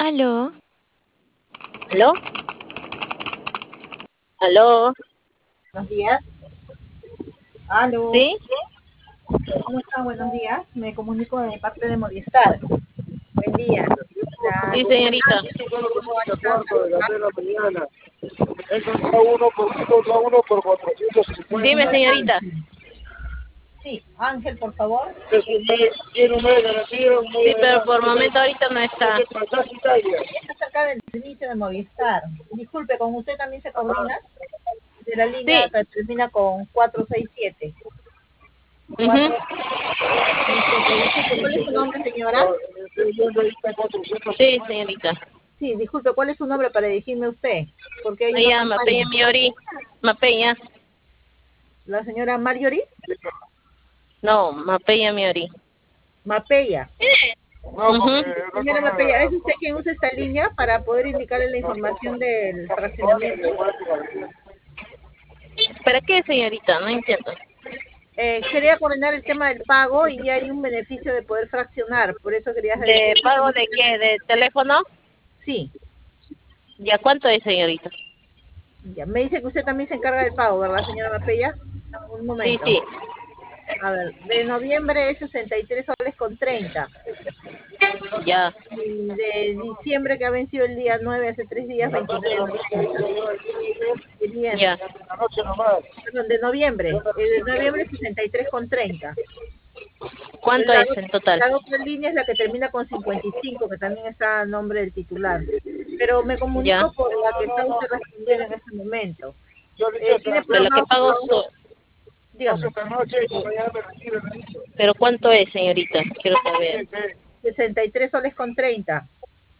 Aló, ¿Aló? ¿Aló? Buenos días. Aló. ¿Sí? ¿Cómo está? Buenos días. Me comunico de parte de Movistar. Buen día. La Sí, comunidad señorita. Entra uno por 450. Dime, señora señorita. Ángel. Sí, Ángel, por favor. Tiene un mes de garantía, un mes Sí, de pero por garantía. momento ahorita no No está. te pasás Italia. Está cerca del servicio de Movistar. Disculpe, ¿con usted también se coordina? De la línea Sí. que termina con 467. Ujú. 467. Disculpe, ¿cuál es su nombre, señora? Sí, señorita. Sí, disculpe, ¿cuál es su nombre para dirigirme a usted? Porque hay una Allá, Mapeña campaña. Miori. Mapeña. La señora Marjorie No, Mapeña Miori. Mapella. No, porque Ujú. no Señora con Mapella, nada. ¿es usted quien usa esta línea para poder indicarle la información del fraccionamiento? ¿Para qué, señorita? No entiendo. Quería coordinar el tema del pago y hay un beneficio de poder fraccionar, por eso quería saber si ¿De usted pago también... de qué? ¿De teléfono? Sí, ¿Ya cuánto es, señorita? ya. Me dice que usted también se encarga del pago, ¿verdad, señora Mapella? Un Sí, momento. sí. A ver, de noviembre es 63 soles con 30. Ya. Y de diciembre, que ha vencido el día 9 hace 3 días, 29.90. Serían, En Ya. la noche nomás. perdón, de noviembre 63,30. ¿Cuánto La, es en total? la otra línea es la que termina con 55, que también está a nombre del titular. Pero me Ya. comunico por la que está usted respondiendo en este momento. Yo le dije, ¿Tiene De lo que programado su pago, pago? paso Dígame. esta noche y mañana me retiro. ¿pero cuánto es, señorita? Quiero saber. Sí, sí. 63 soles con 30.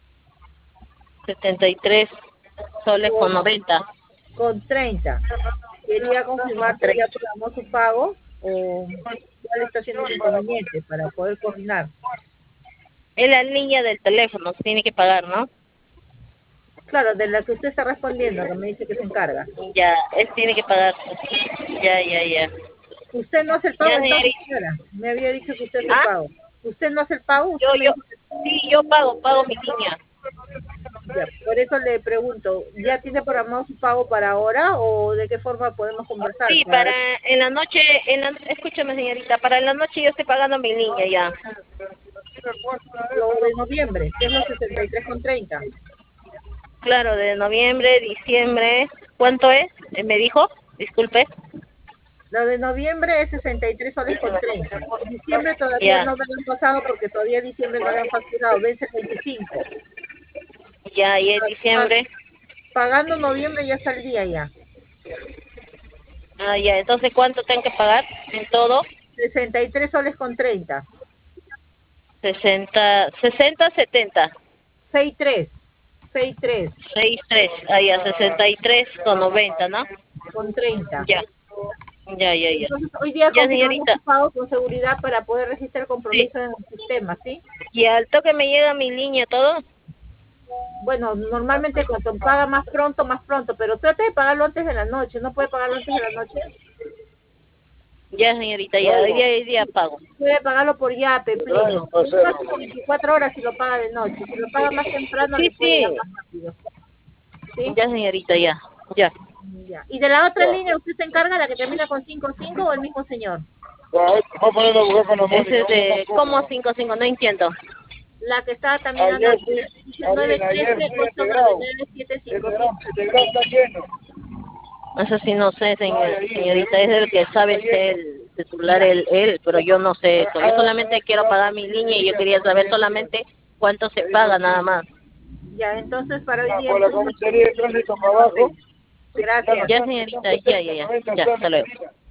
73 soles con Con, 90. con 30. Quería confirmar Con si ya 30. programó su pago o cuál está siendo el inconveniente para poder coordinar. Es la línea del teléfono, se tiene que pagar, ¿no? Claro, de la que usted está respondiendo, que me dice que se encarga. Ya, él tiene que pagarse. Ya, ya, ya. Usted no hace el pago Ya, entonces, señorita. señora. Me había dicho que usted hace el ¿Ah? pago. ¿Usted no hace el pago? Yo, Usted me yo. dijo que Sí, yo pago mi línea. ya. Por eso le pregunto, ¿ya tiene programado su pago para ahora o de qué forma podemos conversar? Sí, para en la noche, escúchame, señorita, para en la noche yo estoy pagando mi línea ya. Lo de noviembre, que es los 63,30. Claro, de noviembre, diciembre. ¿Cuánto es? ¿Me dijo? Disculpe. Lo de noviembre es 63 soles con 30. Diciembre todavía Ya, no me lo han pasado porque todavía diciembre no lo han facturado, vence el 25. ya, y en Pa- diciembre. Pagando noviembre ya está el día ya. Ah, ya, entonces ¿cuánto tengo que pagar en todo? 63 soles con 30. 60, 70. 63. 63 63, ah, ya, 63 con 90, ¿no? con 30. Ya, ya, ya, ya. Entonces, hoy día Ya, confirmamos señorita. su pago con seguridad para poder registrar el Sí. compromiso en el sistema, ¿sí? Y al toque me llega mi línea, todo. Bueno, normalmente cuando paga más pronto, pero trate de pagarlo antes de la noche. ¿No puede pagarlo antes de la noche? Ya, señorita, ya, hoy día pago. Puede pagarlo por Yape, Plin. Traigo para Es hacerlo. máximo 24 horas si lo paga de noche. Si lo paga más temprano, Sí, le puede llegar sí. más rápido. ¿Sí? Ya, señorita, ya. Ya. Ya. ¿Y de la otra Ya. línea usted se encarga, la que termina con 55 o el mismo señor? Ya, va a poner a buscar con la Ese Mónica. es de, ¿cómo 55? No entiendo. La que está también a nombre. Dice Ayer fui a Integrado. 913-899-755. Integrado está lleno. Eso sí no sé, señorita, es el que Está sabe lleno. el titular, Ya. él, pero yo no sé eso. Yo solamente quiero pagar mi línea y yo quería saber solamente cuánto se paga nada más. Ya, entonces para hoy día Por la entonces, comisaría de tránsito para abajo. gracias. Ya, señorita, ya, ya, ya. Ya, hasta luego.